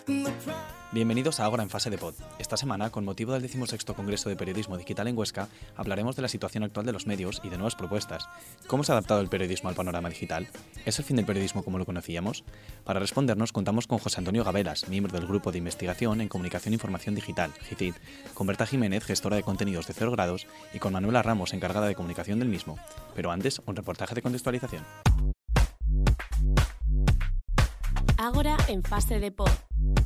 Bienvenidos a Ágora en Fase de Pod. Esta semana, con motivo del 16º Congreso de Periodismo Digital en Huesca, hablaremos de la situación actual de los medios y de nuevas propuestas. ¿Cómo se ha adaptado el periodismo al panorama digital? ¿Es el fin del periodismo como lo conocíamos? Para respondernos contamos con José Antonio Gabelas, miembro del Grupo de Investigación en Comunicación e Información Digital, GICID, con Berta Jiménez, gestora de contenidos de 0 grados, y con Manuela Ramos, encargada de comunicación del mismo. Pero antes, un reportaje de contextualización. Ágora en Fase de Pod.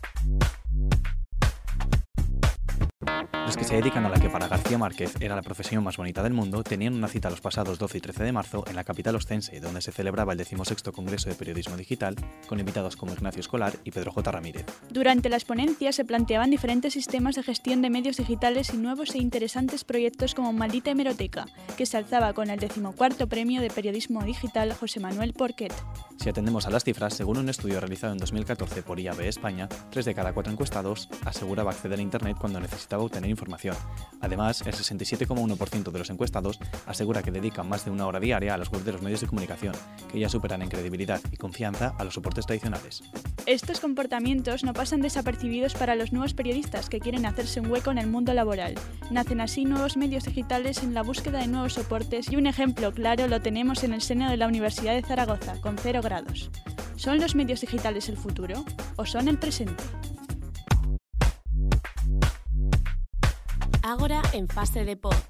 Los que se dedican a la que para García Márquez era la profesión más bonita del mundo tenían una cita los pasados 12 y 13 de marzo en la capital ostense, donde se celebraba el 16º Congreso de Periodismo Digital, con invitados como Ignacio Escolar y Pedro J. Ramírez. Durante las ponencias se planteaban diferentes sistemas de gestión de medios digitales y nuevos e interesantes proyectos como Maldita Hemeroteca, que se alzaba con el 14º Premio de Periodismo Digital José Manuel Porquet. Si atendemos a las cifras, según un estudio realizado en 2014 por IAB España, 3 de cada 4 encuestados aseguraba acceder a Internet cuando necesitaba obtener información. Además, el 67,1% de los encuestados asegura que dedican más de una hora diaria a las webs de los medios de comunicación, que ya superan en credibilidad y confianza a los soportes tradicionales. Estos comportamientos no pasan desapercibidos para los nuevos periodistas que quieren hacerse un hueco en el mundo laboral. Nacen así nuevos medios digitales en la búsqueda de nuevos soportes y un ejemplo claro lo tenemos en el seno de la Universidad de Zaragoza, con 0 grados. ¿Son los medios digitales el futuro o son el presente? Ágora en Fase de Pod.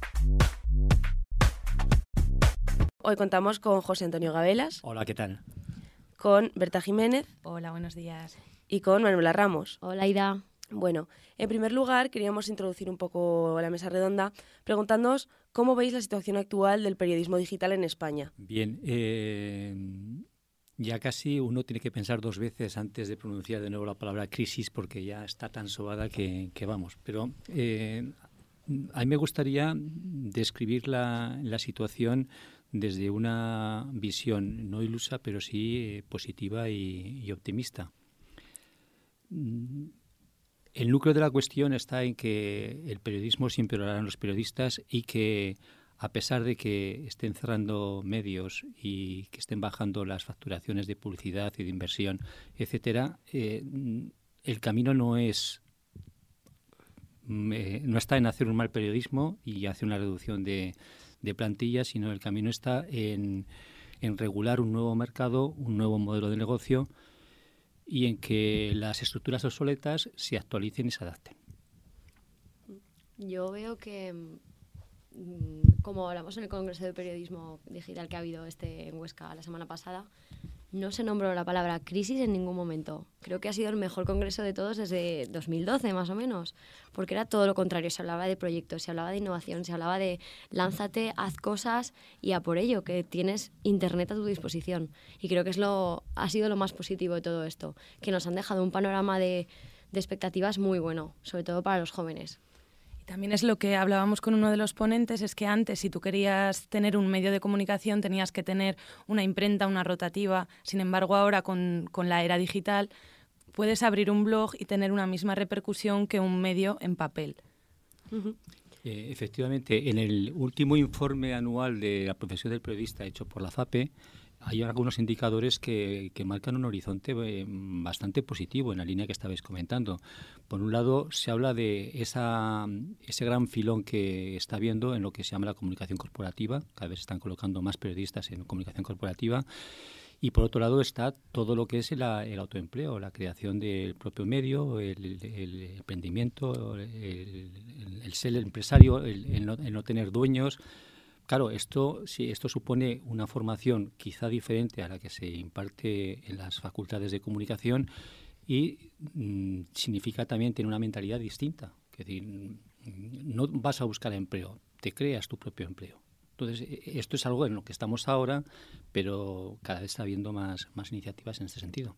Hoy contamos con José Antonio Gabelas. Hola, ¿qué tal? Con Berta Jiménez. Hola, buenos días. Y con Manuela Ramos. Hola, Ida. Bueno, en primer lugar queríamos introducir un poco la mesa redonda preguntándoos cómo veis la situación actual del periodismo digital en España. Bien, ya casi uno tiene que pensar 2 veces antes de pronunciar de nuevo la palabra crisis porque ya está tan sobada que vamos. Pero a mí me gustaría describir la situación desde una visión no ilusa, pero sí positiva y optimista. El núcleo de la cuestión está en que el periodismo siempre lo harán los periodistas y que a pesar de que estén cerrando medios y que estén bajando las facturaciones de publicidad y de inversión, etcétera, el camino no está en hacer un mal periodismo y hacer una reducción de plantillas, sino el camino está en regular un nuevo mercado, un nuevo modelo de negocio y en que las estructuras obsoletas se actualicen y se adapten. Yo veo que, como hablamos en el Congreso de Periodismo Digital que ha habido en Huesca la semana pasada, no se nombró la palabra crisis en ningún momento. Creo que ha sido el mejor congreso de todos desde 2012, más o menos, porque era todo lo contrario. Se hablaba de proyectos, se hablaba de innovación, se hablaba de lánzate, haz cosas y a por ello, que tienes Internet a tu disposición. Y creo que ha sido lo más positivo de todo esto, que nos han dejado un panorama de expectativas muy bueno, sobre todo para los jóvenes. También es lo que hablábamos con uno de los ponentes, es que antes, si tú querías tener un medio de comunicación, tenías que tener una imprenta, una rotativa. Sin embargo, ahora con la era digital, puedes abrir un blog y tener una misma repercusión que un medio en papel. Uh-huh. Efectivamente, en el último informe anual de la profesión del periodista hecho por la FAPE, hay algunos indicadores que marcan un horizonte bastante positivo en la línea que estabais comentando. Por un lado, se habla de ese gran filón que está habiendo en lo que se llama la comunicación corporativa. Cada vez se están colocando más periodistas en comunicación corporativa. Y por otro lado está todo lo que es el autoempleo, la creación del propio medio, el emprendimiento, el ser empresario, el no tener dueños. Claro, esto supone una formación quizá diferente a la que se imparte en las facultades de comunicación y significa también tener una mentalidad distinta. Es decir, no vas a buscar empleo, te creas tu propio empleo. Entonces, esto es algo en lo que estamos ahora, pero cada vez está habiendo más iniciativas en este sentido.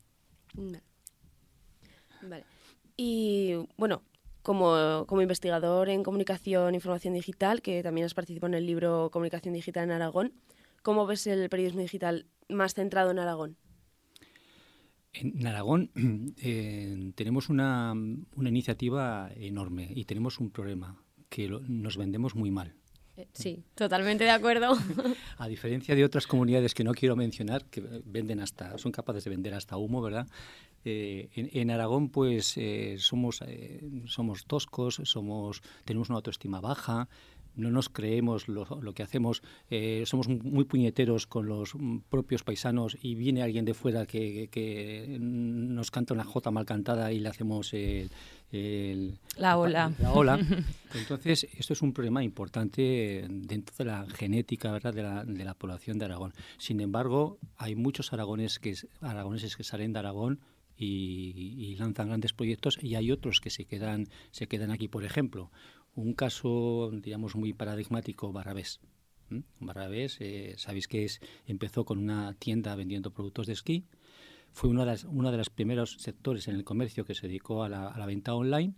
Vale. Y, bueno, como investigador en comunicación e información digital, que también has participado en el libro Comunicación Digital en Aragón, ¿cómo ves el periodismo digital más centrado en Aragón? En Aragón tenemos una iniciativa enorme y tenemos un problema, que nos vendemos muy mal. Sí, totalmente de acuerdo. A diferencia de otras comunidades que no quiero mencionar, que son capaces de vender hasta humo, ¿verdad? En Aragón, pues somos toscos, tenemos una autoestima baja, no nos creemos lo que hacemos, somos muy puñeteros con los propios paisanos y viene alguien de fuera que nos canta una jota mal cantada y le hacemos la ola. Entonces, esto es un problema importante dentro de la genética, ¿verdad?, de la población de Aragón. Sin embargo, hay muchos aragoneses que salen de Aragón y lanzan grandes proyectos, y hay otros que se quedan aquí. Por ejemplo, un caso, digamos, muy paradigmático, Barrabés. Barrabés, sabéis que empezó con una tienda vendiendo productos de esquí. Fue uno de los primeros sectores en el comercio que se dedicó a la venta online,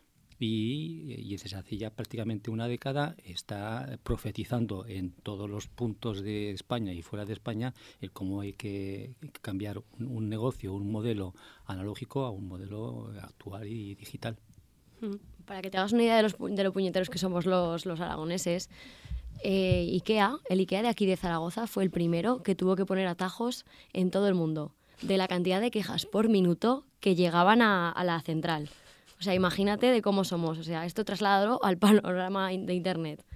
y desde hace ya prácticamente una década está profetizando en todos los puntos de España y fuera de España el cómo hay que cambiar un negocio, un modelo analógico a un modelo actual y digital. Para que te hagas una idea de lo puñeteros que somos los aragoneses, el IKEA de aquí de Zaragoza fue el primero que tuvo que poner atajos en todo el mundo, de la cantidad de quejas por minuto que llegaban a la central. O sea, imagínate de cómo somos. O sea, esto trasladado al panorama de Internet.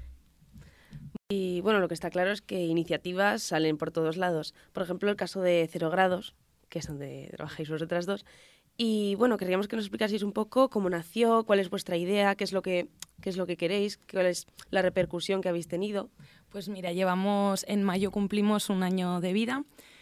Y bueno, lo que está claro es que iniciativas salen por todos lados. Por ejemplo, el caso de 0 grados, que es donde trabajáis vosotras dos. Y bueno, querríamos que nos explicaseis un poco cómo nació, cuál es vuestra idea, qué es lo que queréis, cuál es la repercusión que habéis tenido. Pues mira, en mayo cumplimos 1 año de vida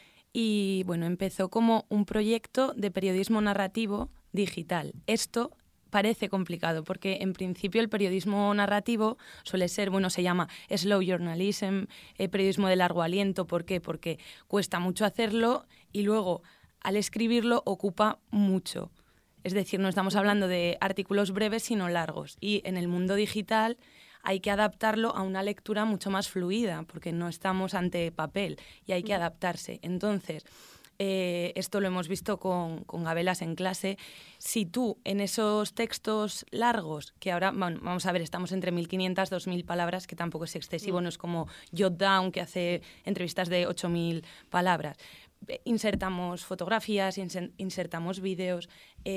y bueno, empezó como un proyecto de periodismo narrativo digital. Esto parece complicado porque en principio el periodismo narrativo suele ser, se llama slow journalism, periodismo de largo aliento. ¿Por qué? Porque cuesta mucho hacerlo y luego al escribirlo ocupa mucho. Es decir, no estamos hablando de artículos breves, sino largos. Y en el mundo digital hay que adaptarlo a una lectura mucho más fluida, porque no estamos ante papel y hay que adaptarse. Entonces, esto lo hemos visto con Gabelas en clase. Si tú en esos textos largos, que ahora, vamos a ver, estamos entre 1.500, 2.000 palabras, que tampoco es excesivo, no es como Jotdown, que hace entrevistas de 8.000 palabras. Insertamos fotografías, insertamos vídeos,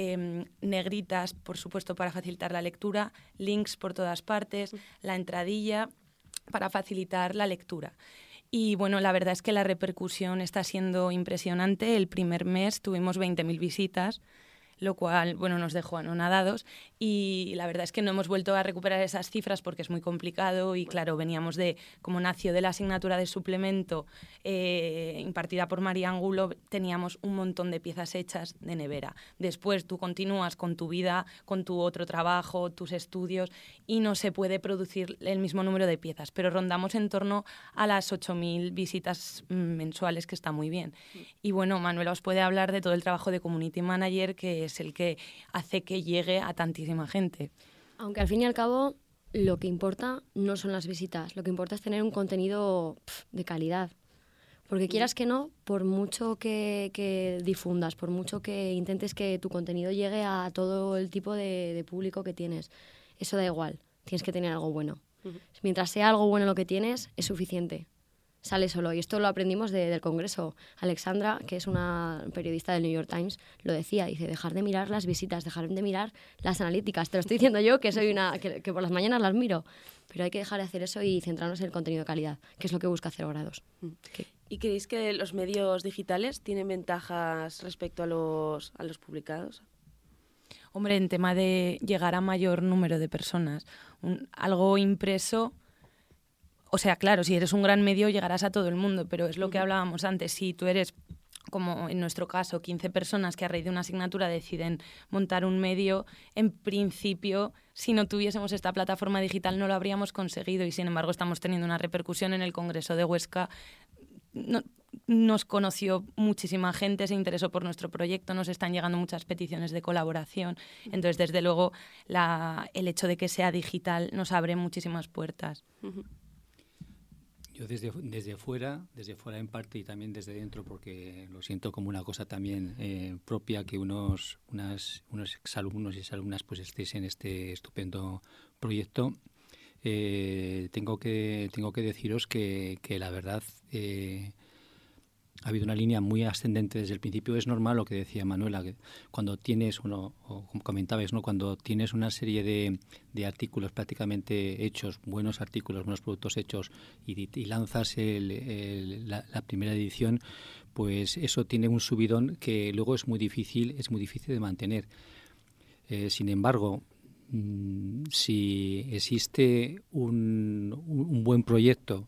negritas, por supuesto, para facilitar la lectura, links por todas partes, la entradilla para facilitar la lectura. Y bueno, la verdad es que la repercusión está siendo impresionante. El primer mes tuvimos 20.000 visitas, lo cual, nos dejó anonadados, y la verdad es que no hemos vuelto a recuperar esas cifras porque es muy complicado y claro, veníamos como nació de la asignatura de suplemento impartida por María Angulo, teníamos un montón de piezas hechas de nevera. Después tú continúas con tu vida, con tu otro trabajo, tus estudios, y no se puede producir el mismo número de piezas, pero rondamos en torno a las 8.000 visitas mensuales, que está muy bien. Y bueno, Manuela os puede hablar de todo el trabajo de Community Manager, que es el que hace que llegue a tantísima gente. Aunque al fin y al cabo lo que importa no son las visitas, lo que importa es tener un contenido de calidad. Porque quieras que no, por mucho que difundas, por mucho que intentes que tu contenido llegue a todo el tipo de público que tienes, eso da igual, tienes que tener algo bueno. Mientras sea algo bueno lo que tienes, es suficiente. Sale solo. Y esto lo aprendimos del Congreso. Alexandra, que es una periodista del New York Times, lo decía. Dice, dejar de mirar las visitas, dejar de mirar las analíticas. Te lo estoy diciendo yo, que soy que por las mañanas las miro. Pero hay que dejar de hacer eso y centrarnos en el contenido de calidad, que es lo que busca 0 grados. ¿Y creéis que los medios digitales tienen ventajas respecto a los publicados? Hombre, en tema de llegar a mayor número de personas, algo impreso. O sea, claro, si eres un gran medio llegarás a todo el mundo, pero es lo que hablábamos antes. Si tú eres, como en nuestro caso, 15 personas que a raíz de una asignatura deciden montar un medio, en principio, si no tuviésemos esta plataforma digital no lo habríamos conseguido, y sin embargo estamos teniendo una repercusión en el Congreso de Huesca. Nos conoció muchísima gente, se interesó por nuestro proyecto, nos están llegando muchas peticiones de colaboración. Entonces, desde luego, el hecho de que sea digital nos abre muchísimas puertas. Yo desde fuera en parte, y también desde dentro, porque lo siento como una cosa también propia, que unos exalumnos y exalumnas pues estéis en este estupendo proyecto. Tengo que deciros que la verdad ha habido una línea muy ascendente desde el principio. Es normal lo que decía Manuela, que cuando tienes, o como comentabais, ¿no? Cuando tienes una serie de artículos prácticamente hechos, buenos artículos, buenos productos hechos, y lanzas la primera edición, pues eso tiene un subidón que luego es muy difícil de mantener. Sin embargo, si existe un buen proyecto,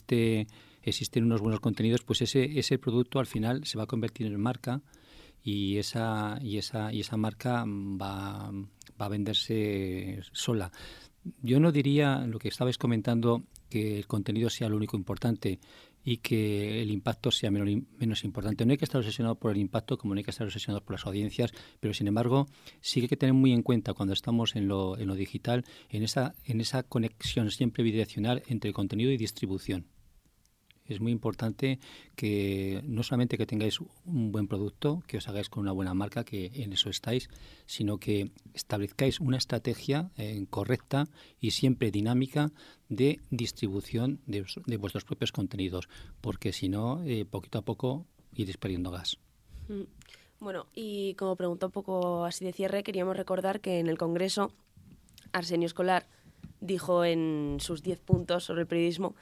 existen unos buenos contenidos, pues ese producto al final se va a convertir en marca, y esa marca va a venderse sola. Yo no diría, lo que estabais comentando, que el contenido sea lo único importante y que el impacto sea menos importante. No hay que estar obsesionado por el impacto, como no hay que estar obsesionado por las audiencias, pero sin embargo sí que hay que tener muy en cuenta, cuando estamos en lo digital, en esa conexión siempre bidireccional entre contenido y distribución. Es muy importante que no solamente que tengáis un buen producto, que os hagáis con una buena marca, que en eso estáis, sino que establezcáis una estrategia correcta y siempre dinámica de distribución de vuestros propios contenidos, porque si no, poquito a poco iréis perdiendo gas. Bueno, y como pregunta un poco así de cierre, queríamos recordar que en el Congreso Arsenio Escolar dijo en sus 10 puntos sobre el periodismo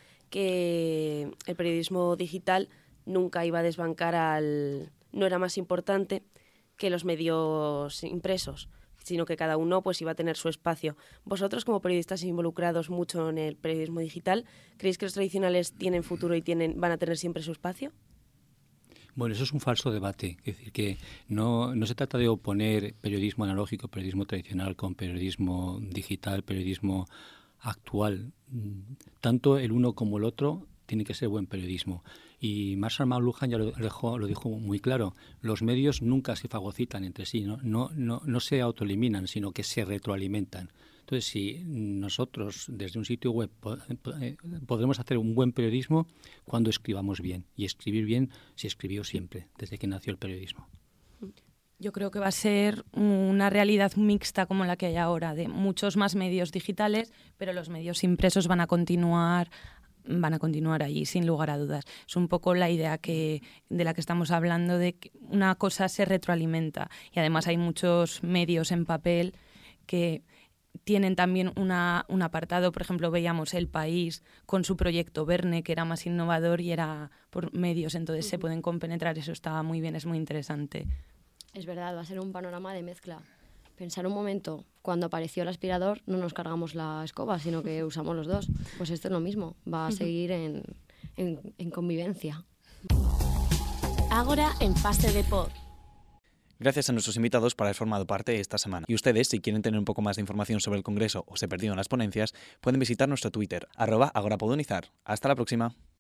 que el periodismo digital nunca iba a desbancar no era más importante que los medios impresos, sino que cada uno pues iba a tener su espacio. Vosotros, como periodistas involucrados mucho en el periodismo digital, ¿creéis que los tradicionales tienen futuro y van a tener siempre su espacio? Bueno, eso es un falso debate. Es decir, que no se trata de oponer periodismo analógico, periodismo tradicional con periodismo digital, periodismo actual. Tanto el uno como el otro tiene que ser buen periodismo. Y Marshall McLuhan ya lo dijo muy claro. Los medios nunca se fagocitan entre sí, no se autoeliminan, sino que se retroalimentan. Entonces, si nosotros desde un sitio web podremos hacer un buen periodismo cuando escribamos bien. Y escribir bien se escribió siempre, desde que nació el periodismo. Yo creo que va a ser una realidad mixta como la que hay ahora, de muchos más medios digitales, pero los medios impresos van a continuar allí, sin lugar a dudas. Es un poco la idea de la que estamos hablando, de que una cosa se retroalimenta. Y además hay muchos medios en papel que tienen también un apartado. Por ejemplo, veíamos El País con su proyecto Verne, que era más innovador y era por medios, entonces se pueden compenetrar. Eso está muy bien, es muy interesante. Es verdad, va a ser un panorama de mezcla. Pensar un momento, cuando apareció el aspirador no nos cargamos la escoba, sino que usamos los dos. Pues esto es lo mismo, va a seguir en convivencia. Ágora en fase de pod. Gracias a nuestros invitados por haber formado parte esta semana. Y ustedes, si quieren tener un poco más de información sobre el Congreso o se perdieron las ponencias, pueden visitar nuestro Twitter, @agorapodunizar. Hasta la próxima.